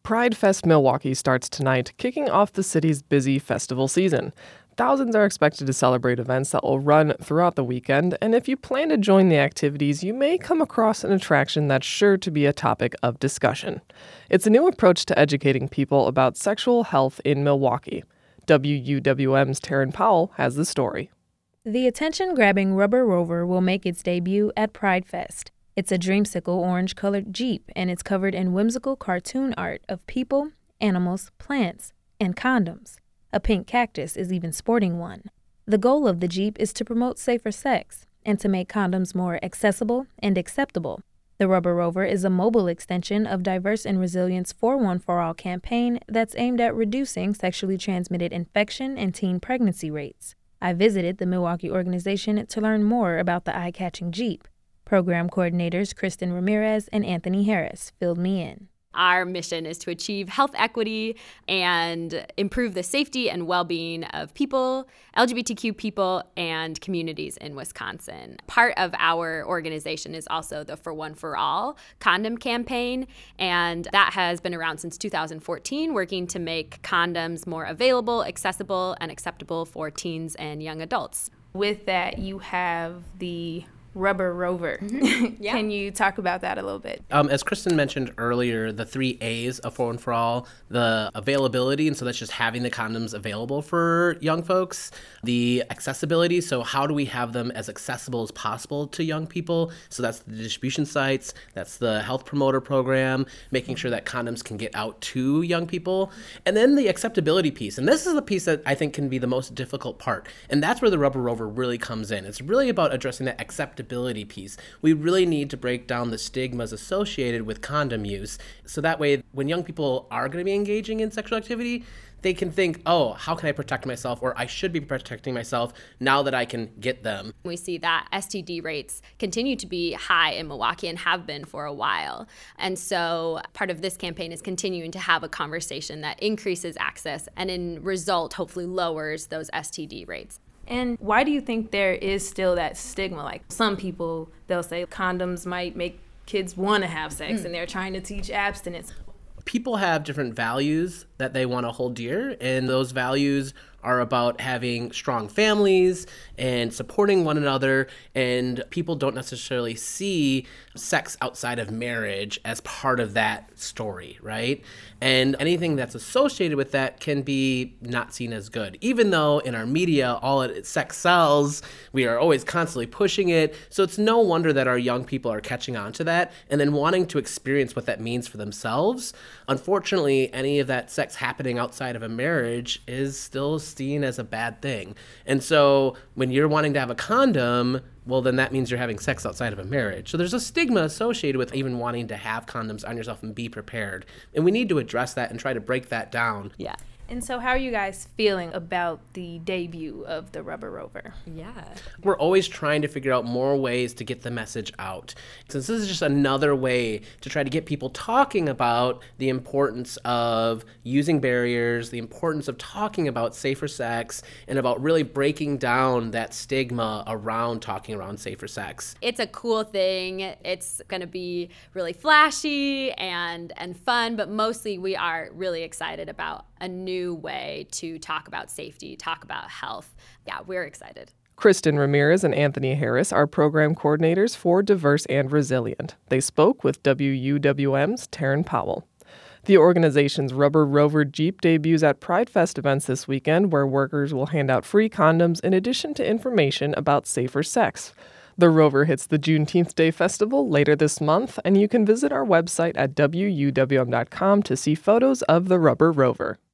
Pride Fest Milwaukee starts tonight, kicking off the city's busy festival season. Thousands are expected to celebrate events that will run throughout the weekend, and if you plan to join the activities, you may come across an attraction that's sure to be a topic of discussion. It's a new approach to educating people about sexual health in Milwaukee. WUWM's Taryn Powell has the story. The attention-grabbing Rubber Rover will make its debut at Pride Fest. It's a dreamsicle orange-colored Jeep, and it's covered in whimsical cartoon art of people, animals, plants, and condoms. A pink cactus is even sporting one. The goal of the Jeep is to promote safer sex and to make condoms more accessible and acceptable. The Rubber Rover is a mobile extension of Diverse and Resilient's For One For All campaign that's aimed at reducing sexually transmitted infection and teen pregnancy rates. I visited the Milwaukee organization to learn more about the eye-catching Jeep. Program coordinators Kristen Ramirez and Anthony Harris filled me in. Our mission is to achieve health equity and improve the safety and well-being of people, LGBTQ people, and communities in Wisconsin. Part of our organization is also the For One For All condom campaign, and that has been around since 2014, working to make condoms more available, accessible, and acceptable for teens and young adults. With that, you have the Rubber Rover. Yeah. Can you talk about that a little bit? As Kristen mentioned earlier, the 3 A's of For One For All, the availability, and so that's just having the condoms available for young folks. The accessibility, so how do we have them as accessible as possible to young people? So that's the distribution sites, that's the health promoter program, making sure that condoms can get out to young people. And then the acceptability piece, and this is the piece that I think can be the most difficult part. And that's where the Rubber Rover really comes in. It's really about addressing that acceptability piece. We really need to break down the stigmas associated with condom use. So that way, when young people are going to be engaging in sexual activity, they can think, oh, how can I protect myself? Or I should be protecting myself now that I can get them. We see that STD rates continue to be high in Milwaukee and have been for a while. And so part of this campaign is continuing to have a conversation that increases access and in result, hopefully lowers those STD rates. And why do you think there is still that stigma? Like some people, they'll say condoms might make kids want to have sex and they're trying to teach abstinence. People have different values that they want to hold dear, and those values are about having strong families and supporting one another, and people don't necessarily see sex outside of marriage as part of that story, right? And anything that's associated with that can be not seen as good. Even though in our media, sex sells, we are always constantly pushing it. So it's no wonder that our young people are catching on to that and then wanting to experience what that means for themselves. Unfortunately, any of that sex happening outside of a marriage is still seen as a bad thing. And so when you're wanting to have a condom, well, then that means you're having sex outside of a marriage. So there's a stigma associated with even wanting to have condoms on yourself and be prepared. And we need to address that and try to break that down. Yeah. And so how are you guys feeling about the debut of the Rubber Rover? Yeah. We're always trying to figure out more ways to get the message out. Since this is just another way to try to get people talking about the importance of using barriers, the importance of talking about safer sex, and about really breaking down that stigma around talking around safer sex. It's a cool thing. It's going to be really flashy and fun, but mostly we are really excited about a new way to talk about safety, talk about health. Yeah, we're excited. Kristen Ramirez and Anthony Harris are program coordinators for Diverse and Resilient. They spoke with WUWM's Taryn Powell. The organization's Rubber Rover Jeep debuts at Pride Fest events this weekend, where workers will hand out free condoms in addition to information about safer sex. The Rover hits the Juneteenth Day Festival later this month, and you can visit our website at WUWM.com to see photos of the Rubber Rover.